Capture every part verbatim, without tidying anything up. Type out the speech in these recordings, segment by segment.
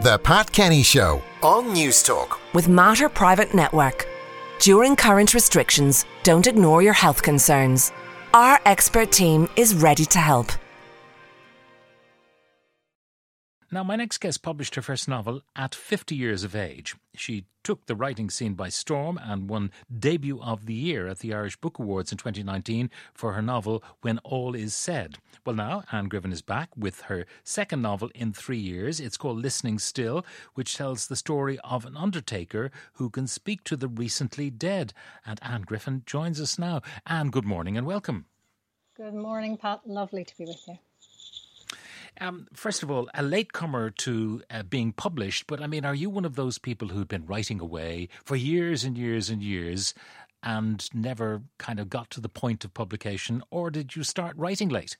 The Pat Kenny Show on News Talk. With Mater Private Network. During current restrictions, don't ignore your health concerns. Our expert team is ready to help. Now, my next guest published her first novel at fifty years of age. She took the writing scene by storm and won Debut of the Year at the Irish Book Awards in twenty nineteen for her novel When All Is Said. Well, now, Anne Griffin is back with her second novel in three years. It's called Listening Still, which tells the story of an undertaker who can speak to the recently dead. And Anne Griffin joins us now. Anne, good morning and welcome. Good morning, Pat. Lovely to be with you. Um, first of all, a latecomer to uh, being published, but I mean, are you one of those people who'd been writing away for years and years and years and never kind of got to the point of publication, or did you start writing late?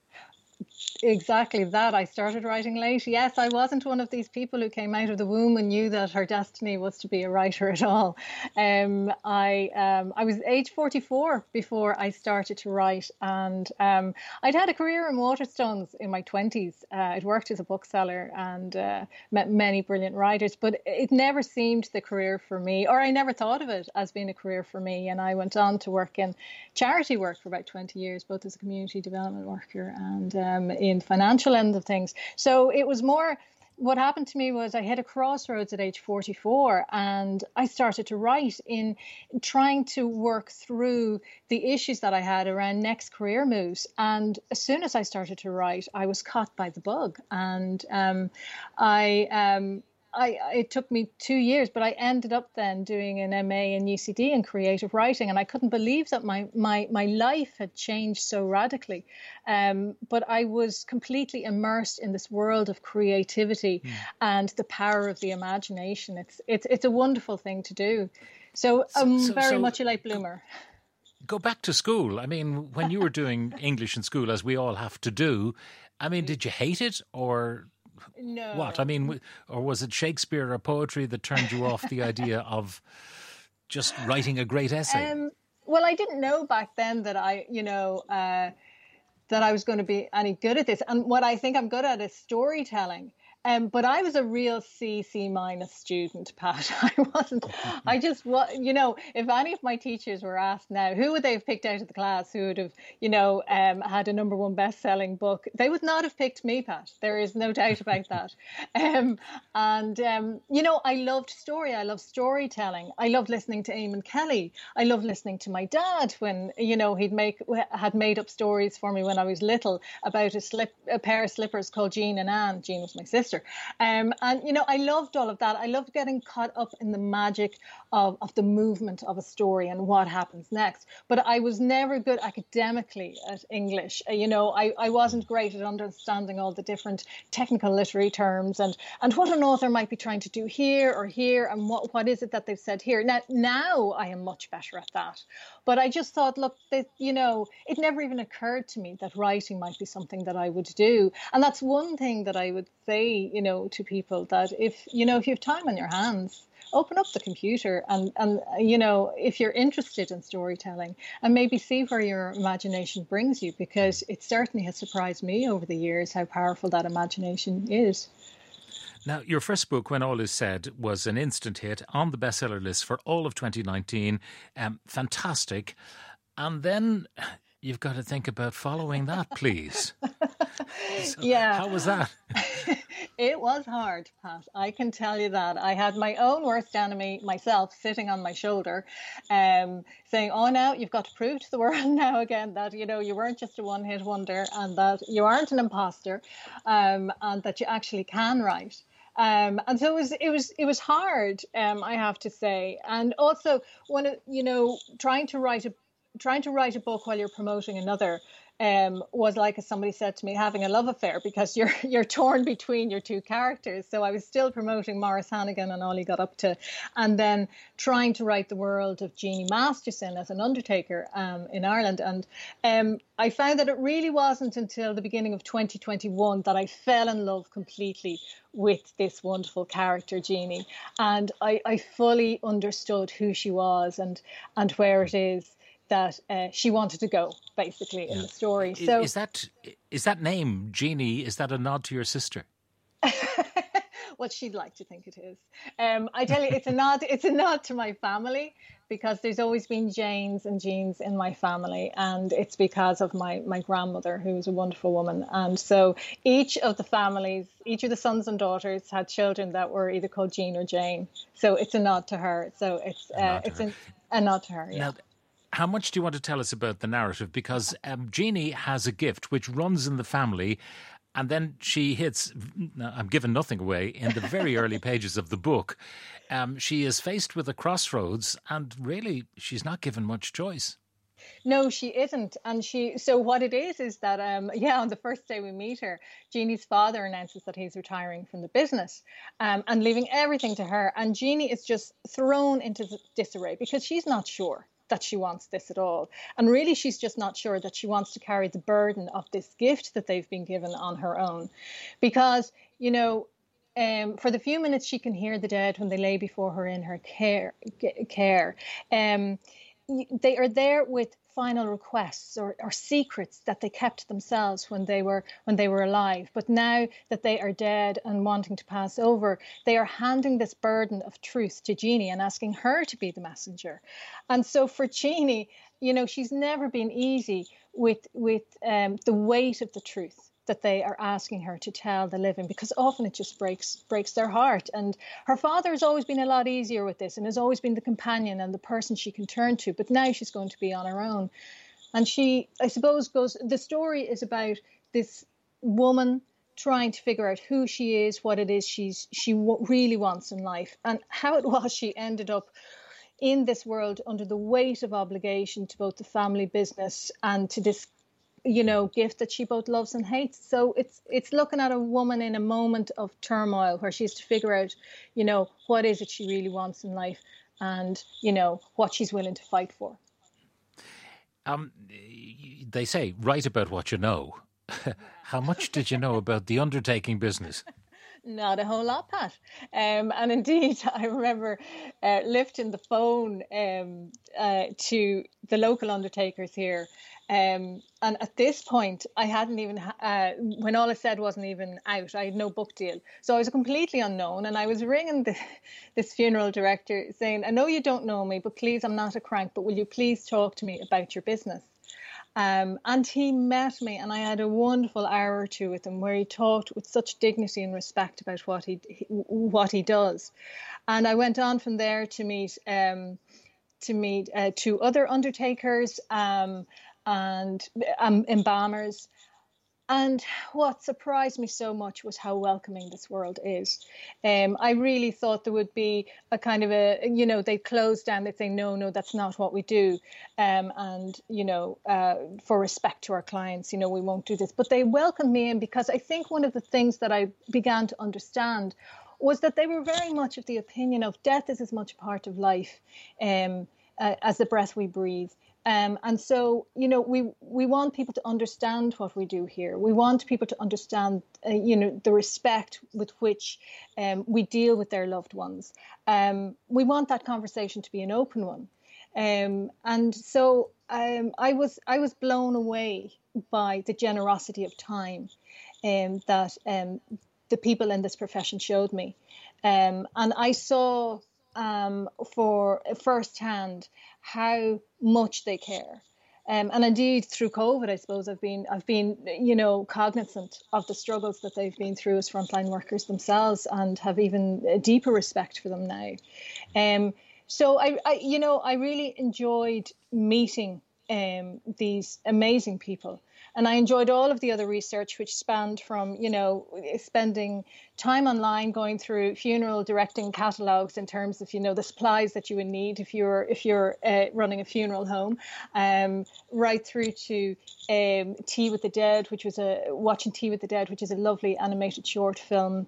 Exactly that. I started writing late. Yes, I wasn't one of these people who came out of the womb and knew that her destiny was to be a writer at all. Um, I um, I was age forty-four before I started to write, and um, I'd had a career in Waterstones in my twenties. Uh, I'd worked as a bookseller and uh, met many brilliant writers, but it never seemed the career for me, or I never thought of it as being a career for me. And I went on to work in charity work for about twenty years, both as a community development worker and um, in financial end of things. So it was more, what happened to me was I hit a crossroads at age forty-four, and I started to write in trying to work through the issues that I had around next career moves. And as soon as I started to write, I was caught by the bug. And um, I... Um, I, it took me two years, but I ended up then doing an M A in U C D in creative writing, and I couldn't believe that my my my life had changed so radically. Um, but I was completely immersed in this world of creativity mm. and the power of the imagination. It's it's it's a wonderful thing to do. So I'm so, so, very so much a late bloomer. Go back to school. I mean, when you were doing English in school, as we all have to do, I mean, did you hate it or? No. What? I mean, or was it Shakespeare or poetry that turned you off the idea of just writing a great essay? Um, well, I didn't know back then that I, you know, uh, that I was going to be any good at this. And what I think I'm good at is storytelling. Um, but I was a real C, C minus student, Pat. I wasn't, I just, you know, if any of my teachers were asked now, who would they have picked out of the class who would have, you know, um, had a number one best-selling book? They would not have picked me, Pat. There is no doubt about that. Um, and, um, you know, I loved story. I love storytelling. I loved listening to Eamon Kelly. I loved listening to my dad when, you know, he'd make, had made up stories for me when I was little about a slip, a pair of slippers called Jean and Anne. Jean was my sister. Um, and, you know, I loved all of that. I loved getting caught up in the magic of, of the movement of a story and what happens next. But I was never good academically at English. Uh, you know, I, I wasn't great at understanding all the different technical literary terms and, and what an author might be trying to do here or here and what, what is it that they've said here. Now, now I am much better at that. But I just thought, look, that, you know, it never even occurred to me that writing might be something that I would do. And that's one thing that I would say, you know, to people, that if, you know, if you have time on your hands, open up the computer and, and, you know, if you're interested in storytelling and maybe see where your imagination brings you, because it certainly has surprised me over the years how powerful that imagination is. Now, your first book, When All Is Said, was an instant hit on the bestseller list for all of twenty nineteen. Um, fantastic. And then you've got to think about following that, please. So yeah. How was that? It was hard, Pat. I can tell you that. I had my own worst enemy, myself, sitting on my shoulder, um, saying, oh, now you've got to prove to the world now again that, you know, you weren't just a one-hit wonder and that you aren't an imposter, um, and that you actually can write. Um, and so it was, it was, it was hard, um, I have to say. And also, when it, you know, trying to write a, trying to write a book while you're promoting another, um, was like, as somebody said to me, having a love affair, because you're you're torn between your two characters. So I was still promoting Maurice Hannigan and all he got up to, and then trying to write the world of Jeannie Masterson as an undertaker um, in Ireland. And um, I found that it really wasn't until the beginning of twenty twenty-one that I fell in love completely with this wonderful character, Jeannie. And I, I fully understood who she was and and where it is that uh, she wanted to go, basically, in yeah. the story. Is, so is that is that name, Jeannie, is that a nod to your sister? what she'd like to think it is. Um, I tell you, it's a nod. It's a nod to my family, because there's always been Janes and Jeans in my family, and it's because of my my grandmother, who was a wonderful woman. And so each of the families, each of the sons and daughters, had children that were either called Jean or Jane. So it's a nod to her. So it's uh, it's a, a nod to her. Yeah. Now, how much do you want to tell us about the narrative? Because um, Jeannie has a gift which runs in the family, and then she hits, I'm giving nothing away, in the very early pages of the book. Um, she is faced with a crossroads, and really she's not given much choice. No, she isn't. And she, so what it is, is that, um, yeah, on the first day we meet her, Jeannie's father announces that he's retiring from the business um, and leaving everything to her. And Jeannie is just thrown into disarray because she's not sure that she wants this at all. And really, she's just not sure that she wants to carry the burden of this gift that they've been given on her own. Because, you know, um, for the few minutes she can hear the dead when they lay before her in her care, care um, they are there with final requests or, or secrets that they kept to themselves when they were when they were alive. But now that they are dead and wanting to pass over, they are handing this burden of truth to Jeannie and asking her to be the messenger. And so for Jeannie, you know, she's never been easy with with um, the weight of the truth that they are asking her to tell the living, because often it just breaks breaks their heart. And her father has always been a lot easier with this and has always been the companion and the person she can turn to. But now she's going to be on her own. And she, I suppose, goes, the story is about this woman trying to figure out who she is, what it is she's she w- really wants in life, and how it was she ended up in this world under the weight of obligation to both the family business and to this, you know, gift that she both loves and hates. So it's it's looking at a woman in a moment of turmoil where she has to figure out, you know, what is it she really wants in life and, you know, what she's willing to fight for. Um, they say, write about what you know. How much did you know about the undertaking business? Not a whole lot, Pat. Um, and indeed, I remember uh, lifting the phone um, uh, to the local undertakers here. Um, and at this point, I hadn't even, uh, when all I said wasn't even out, I had no book deal. So I was completely unknown. And I was ringing the, this funeral director saying, I know you don't know me, but please, I'm not a crank, but will you please talk to me about your business? Um, and he met me, and I had a wonderful hour or two with him where he talked with such dignity and respect about what he, he what he does. And I went on from there to meet um, to meet uh, two other undertakers um, and um, embalmers. And what surprised me so much was how welcoming this world is. Um, I really thought there would be a kind of a, you know, they'd close down, they'd say, no, no, that's not what we do. Um, and, you know, uh, for respect to our clients, you know, we won't do this. But they welcomed me in because I think one of the things that I began to understand was that they were very much of the opinion of death is as much a part of life um, uh, as the breath we breathe. Um, and so, you know, we we want people to understand what we do here. We want people to understand, uh, you know, the respect with which um, we deal with their loved ones. Um, we want that conversation to be an open one. Um, and so um, I was I was blown away by the generosity of time um, that um, the people in this profession showed me. Um, and I saw um, for firsthand how much they care. Um, and indeed, through COVID, I suppose I've been, I've been, you know, cognizant of the struggles that they've been through as frontline workers themselves, and have even a deeper respect for them now. Um, so I, I, you know, I really enjoyed meeting um, these amazing people. And I enjoyed all of the other research, which spanned from, you know, spending time online going through funeral directing catalogues in terms of, you know, the supplies that you would need if you're if you're uh, running a funeral home, um, right through to um, Tea with the Dead, which was a watching Tea with the Dead, which is a lovely animated short film.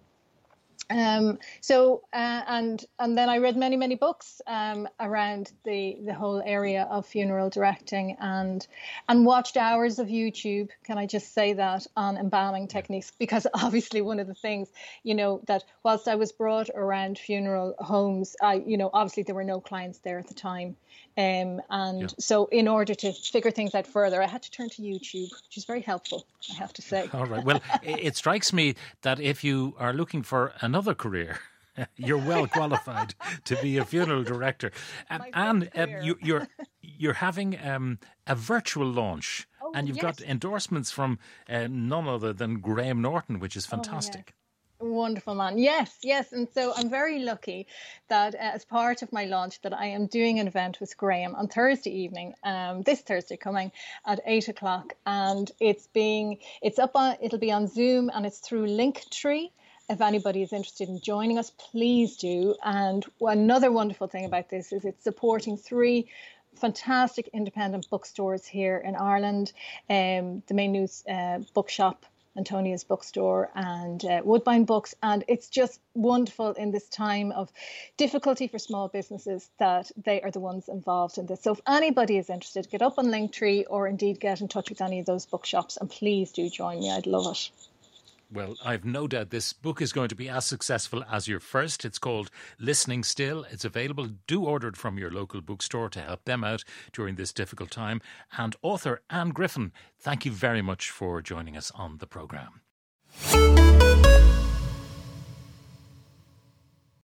Um, so uh, and and then I read many many books um, around the the whole area of funeral directing, and and watched hours of YouTube. Can I just say that, on embalming techniques? Because obviously one of the things, you know, that whilst I was brought around funeral homes, I you know obviously there were no clients there at the time, um, and yeah. So in order to figure things out further, I had to turn to YouTube, which is very helpful, I have to say. All right. Well, it strikes me that if you are looking for an another career. You're well qualified to be a funeral director. Um, and um, you, you're you're having um, a virtual launch, oh, and you've yes. got endorsements from uh, none other than Graham Norton, which is fantastic. Oh, yeah. Wonderful man. Yes, yes. And so I'm very lucky that uh, as part of my launch that I am doing an event with Graham on Thursday evening, um, this Thursday coming at eight o'clock. And it's being, it's up on, it'll be on Zoom and it's through Linktree. If anybody is interested in joining us, please do. And another wonderful thing about this is it's supporting three fantastic independent bookstores here in Ireland. Um, the Main News uh, Bookshop, Antonia's Bookstore, and uh, Woodbine Books. And it's just wonderful in this time of difficulty for small businesses that they are the ones involved in this. So if anybody is interested, get up on Linktree or indeed get in touch with any of those bookshops, and please do join me. I'd love it. Well, I've no doubt this book is going to be as successful as your first. It's called Listening Still. It's available. Do order it from your local bookstore to help them out during this difficult time. And author Anne Griffin, thank you very much for joining us on the programme.